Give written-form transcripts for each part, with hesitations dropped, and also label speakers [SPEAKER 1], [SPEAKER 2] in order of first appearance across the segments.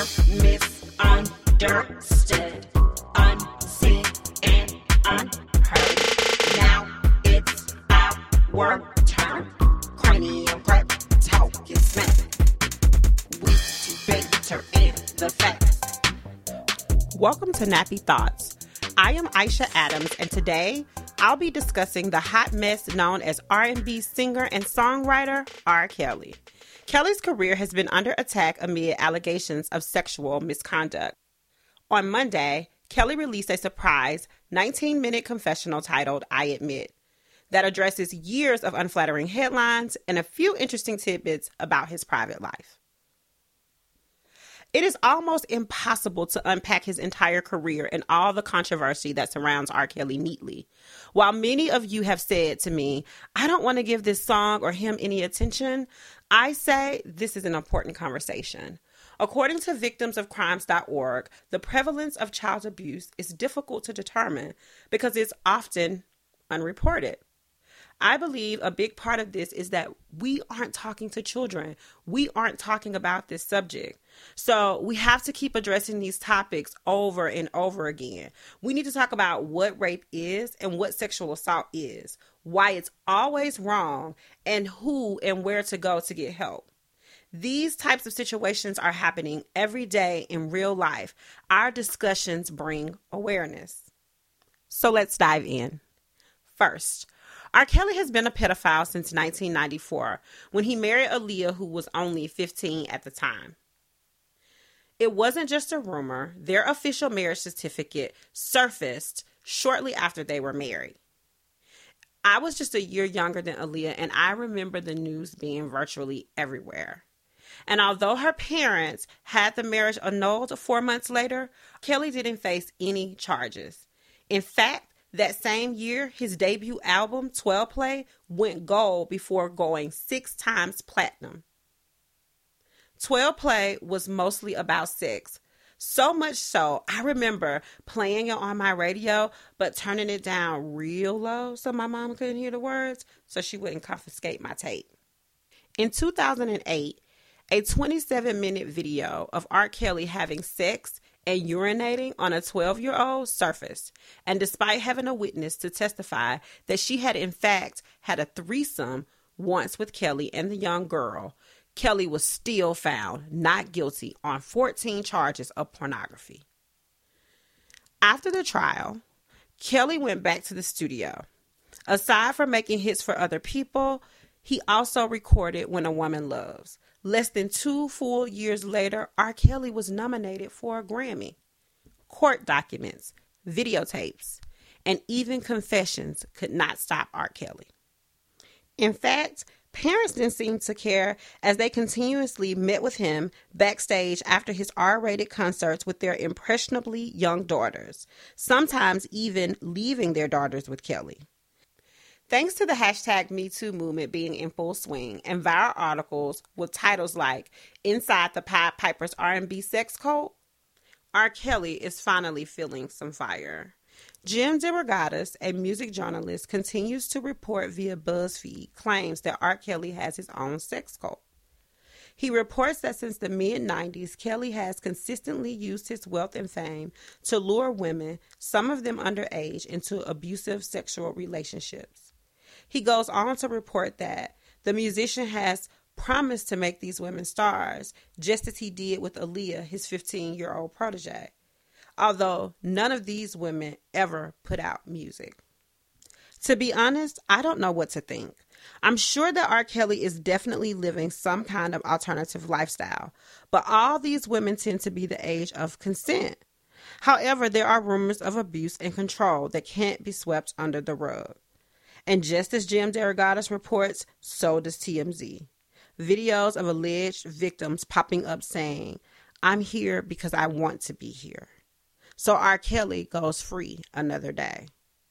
[SPEAKER 1] misunderstood, unseen, and unheard. Now it's our turn. Cranium prep, talking smack. We too big to in the facts.
[SPEAKER 2] Welcome to Nappy Thoughts. I am Aisha Adams, and today I'll be discussing the hot mess known as R&B singer and songwriter R. Kelly. Kelly's career has been under attack amid allegations of sexual misconduct. On Monday, Kelly released a surprise 19-minute confessional titled I Admit that addresses years of unflattering headlines and a few interesting tidbits about his private life. It is almost impossible to unpack his entire career and all the controversy that surrounds R. Kelly neatly. While many of you have said to me, I don't want to give this song or him any attention, I say this is an important conversation. According to victimsofcrimes.org, the prevalence of child abuse is difficult to determine because it's often unreported. I believe a big part of this is that we aren't talking to children. We aren't talking about this subject. So we have to keep addressing these topics over and over again. We need to talk about what rape is and what sexual assault is, why it's always wrong, and who and where to go to get help. These types of situations are happening every day in real life. Our discussions bring awareness. So let's dive in. First, R. Kelly has been a pedophile since 1994, when he married Aaliyah, who was only 15 at the time. It wasn't just a rumor. Their official marriage certificate surfaced shortly after they were married. I was just a year younger than Aaliyah, and I remember the news being virtually everywhere. And although her parents had the marriage annulled 4 months later, Kelly didn't face any charges. In fact, that same year, his debut album, 12 Play, went gold before going 6 times platinum. 12 Play was mostly about sex. So much so, I remember playing it on my radio, but turning it down real low so my mom couldn't hear the words, so she wouldn't confiscate my tape. In 2008, a 27-minute video of R. Kelly having sex and urinating on a 12-year-old surfaced, and despite having a witness to testify that she had in fact had a threesome once with Kelly and the young girl, Kelly was still found not guilty on 14 charges of pornography. After the trial, Kelly went back to the studio. Aside from making hits for other people, he also recorded When a Woman Loves. Less than 2 full years later, R. Kelly was nominated for a Grammy. Court documents, videotapes, and even confessions could not stop R. Kelly. In fact, parents didn't seem to care as they continuously met with him backstage after his R-rated concerts with their impressionably young daughters, sometimes even leaving their daughters with Kelly. Thanks to the hashtag #MeToo movement being in full swing and viral articles with titles like Inside the Pied Piper's R&B Sex Cult, R. Kelly is finally feeling some fire. Jim DeRogatis, a music journalist, continues to report via BuzzFeed claims that R. Kelly has his own sex cult. He reports that since the mid-90s, Kelly has consistently used his wealth and fame to lure women, some of them underage, into abusive sexual relationships. He goes on to report that the musician has promised to make these women stars, just as he did with Aaliyah, his 15-year-old protege, although none of these women ever put out music. To be honest, I don't know what to think. I'm sure that R. Kelly is definitely living some kind of alternative lifestyle, but all these women tend to be the age of consent. However, there are rumors of abuse and control that can't be swept under the rug. And just as Jim DeRogatis reports, so does TMZ. Videos of alleged victims popping up saying, I'm here because I want to be here. So R. Kelly goes free another day.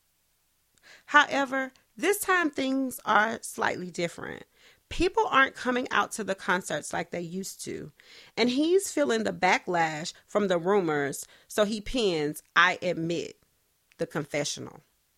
[SPEAKER 2] However, this time things are slightly different. People aren't coming out to the concerts like they used to. And he's feeling the backlash from the rumors, so he pens, I Admit, the confessional.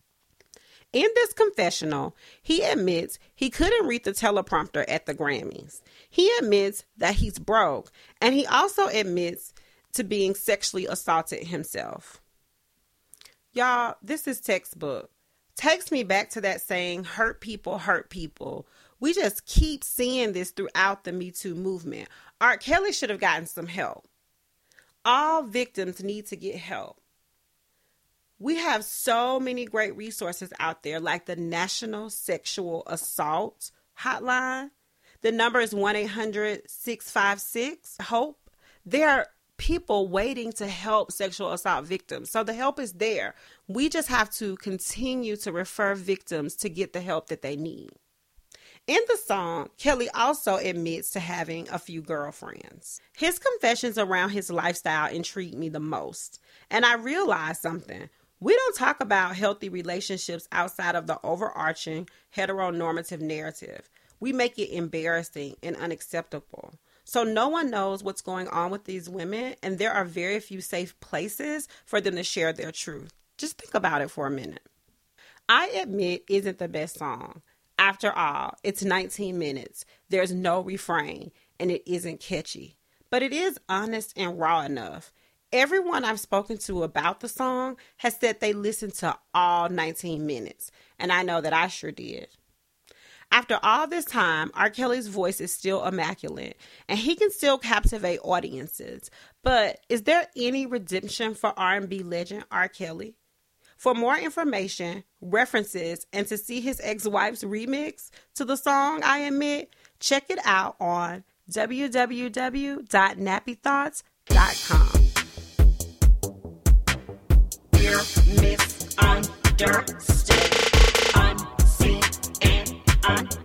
[SPEAKER 2] In this confessional, he admits he couldn't read the teleprompter at the Grammys. He admits that he's broke, and he also admits to being sexually assaulted himself. Y'all, this is textbook. Takes me back to that saying, hurt people hurt people. We just keep seeing this throughout the Me Too movement. R. Kelly should have gotten some help. All victims need to get help. We have so many great resources out there, like the National Sexual Assault Hotline. The number is 1-800-656-HOPE. There are people waiting to help sexual assault victims. So the help is there. We just have to continue to refer victims to get the help that they need. In the song, Kelly also admits to having a few girlfriends. His confessions around his lifestyle intrigue me the most. And I realized something. We don't talk about healthy relationships outside of the overarching heteronormative narrative. We make it embarrassing and unacceptable. So no one knows what's going on with these women, and there are very few safe places for them to share their truth. Just think about it for a minute. I Admit isn't the best song. After all, it's 19 minutes. There's no refrain, and it isn't catchy. But it is honest and raw enough. Everyone I've spoken to about the song has said they listened to all 19 minutes, and I know that I sure did. After all this time, R. Kelly's voice is still immaculate, and he can still captivate audiences. But is there any redemption for R&B legend R. Kelly? For more information, references, and to see his ex-wife's remix to the song I Admit, check it out on www.nappythoughts.com.
[SPEAKER 1] We're misunderstood, unseen, and unheard.